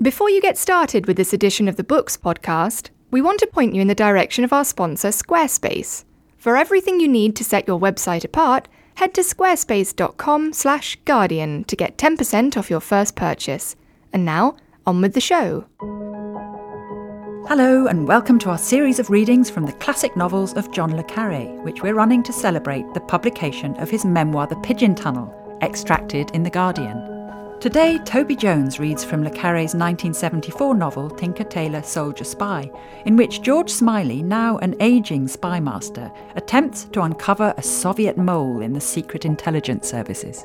Before you get started with this edition of the Books podcast, we want to point you in the direction of our sponsor, Squarespace. For everything you need to set your website apart, head to squarespace.com/Guardian to get 10% off your first purchase. And now, on with the show. Hello and welcome to our series of readings from the classic novels of John le Carré, which we're running to celebrate the publication of his memoir The Pigeon Tunnel, extracted in The Guardian. Today, Toby Jones reads from le Carré's 1974 novel Tinker Tailor Soldier Spy, in which George Smiley, now an ageing spy master, attempts to uncover a Soviet mole in the secret intelligence services.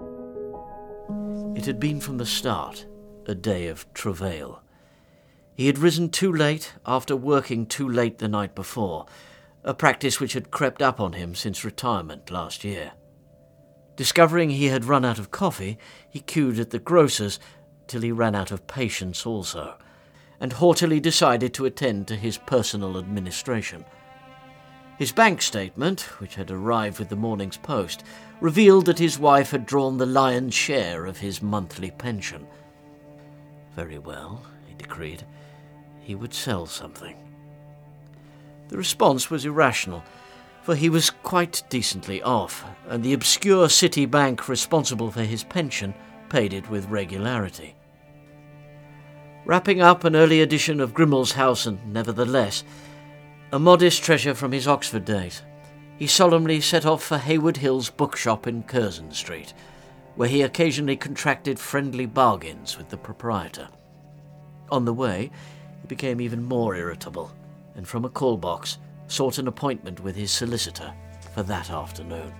It had been from the start a day of travail. He had risen too late after working too late the night before, a practice which had crept up on him since retirement last year. Discovering he had run out of coffee, he queued at the grocer's till he ran out of patience also, and haughtily decided to attend to his personal administration. His bank statement, which had arrived with the morning's post, revealed that his wife had drawn the lion's share of his monthly pension. Very well, he decreed. He would sell something. The response was irrational, for he was quite decently off, and the obscure city bank responsible for his pension paid it with regularity. Wrapping up an early edition of Grimmelshausen, nevertheless, a modest treasure from his Oxford days, he solemnly set off for Hayward Hill's bookshop in Curzon Street, where he occasionally contracted friendly bargains with the proprietor. On the way, he became even more irritable, and from a call box sought an appointment with his solicitor for that afternoon.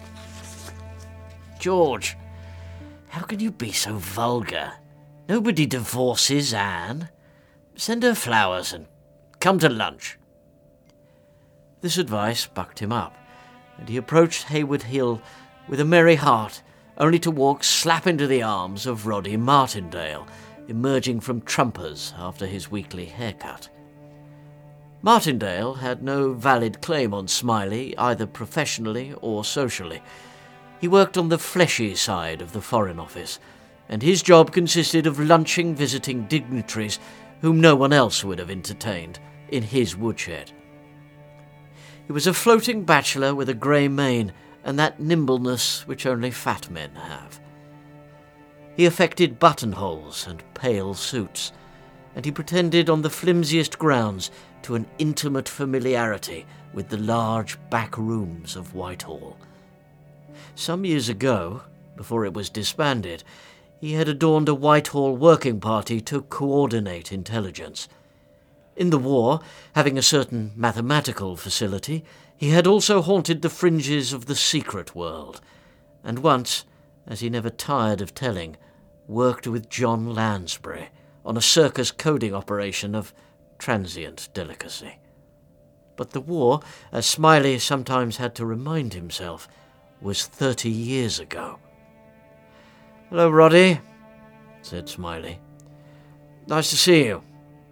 George, how can you be so vulgar? Nobody divorces Anne. Send her flowers and come to lunch. This advice bucked him up, and he approached Hayward Hill with a merry heart, only to walk slap into the arms of Roddy Martindale, emerging from Trumpers after his weekly haircut. Martindale had no valid claim on Smiley, either professionally or socially. He worked on the fleshy side of the Foreign Office, and his job consisted of lunching visiting dignitaries whom no one else would have entertained in his woodshed. He was a floating bachelor with a grey mane and that nimbleness which only fat men have. He affected buttonholes and pale suits, and he pretended on the flimsiest grounds to an intimate familiarity with the large back rooms of Whitehall. Some years ago, before it was disbanded, he had adorned a Whitehall working party to coordinate intelligence. In the war, having a certain mathematical facility, he had also haunted the fringes of the secret world, and once, as he never tired of telling, worked with John Lansbury on a circus coding operation of transient delicacy. But the war, as Smiley sometimes had to remind himself, was 30 years ago. "Hello, Roddy," said Smiley. "Nice to see you."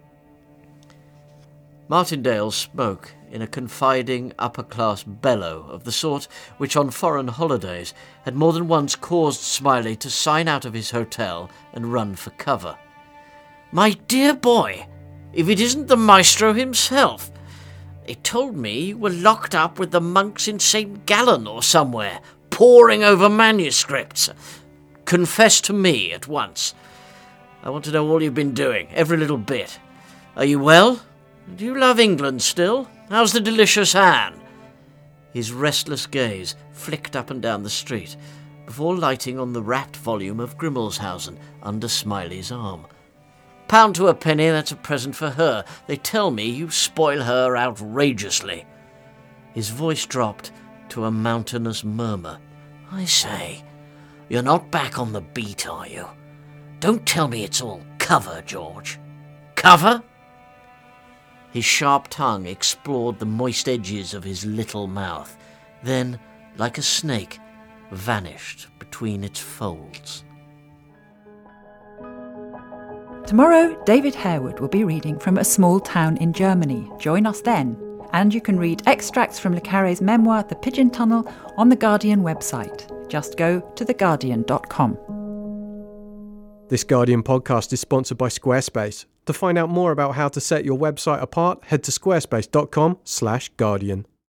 Martindale spoke in a confiding upper-class bellow of the sort which on foreign holidays had more than once caused Smiley to sign out of his hotel and run for cover. "My dear boy, if it isn't the maestro himself. They told me you were locked up with the monks in St. Gallen or somewhere, poring over manuscripts. Confess to me at once. I want to know all you've been doing, every little bit. Are you well? Do you love England still? How's the delicious Anne?" His restless gaze flicked up and down the street before lighting on the wrapped volume of Grimmelshausen under Smiley's arm. "Pound to a penny, that's a present for her. They tell me you spoil her outrageously." His voice dropped to a mountainous murmur. "I say, you're not back on the beat, are you? Don't tell me it's all cover, George. Cover?" His sharp tongue explored the moist edges of his little mouth, then, like a snake, vanished between its folds. Tomorrow, David Harewood will be reading from A Small Town in Germany. Join us then. And you can read extracts from le Carré's memoir, The Pigeon Tunnel, on the Guardian website. Just go to theguardian.com. This Guardian podcast is sponsored by Squarespace. To find out more about how to set your website apart, head to squarespace.com/Guardian.